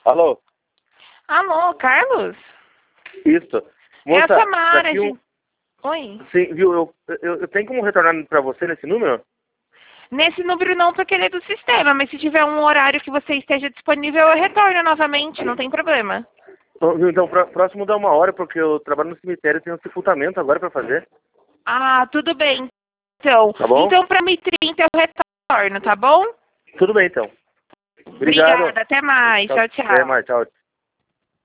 Alô? Alô, Carlos? Isso. É a Moça, Samara. daqui um... Oi. Sim, viu? Eu tenho como retornar pra você nesse número? Nesse número não, porque ele é do sistema, mas se tiver um horário que você esteja disponível, eu retorno novamente, não tem problema. Então, próximo dá uma hora, porque eu trabalho no cemitério e tenho um sepultamento agora pra fazer. Ah, tudo bem. Então, Tá bom? então para 1h30 eu retorno, tá bom? Tudo bem, então. Obrigado. Obrigada, até mais. Tchau, Até tchau. mais, tchau.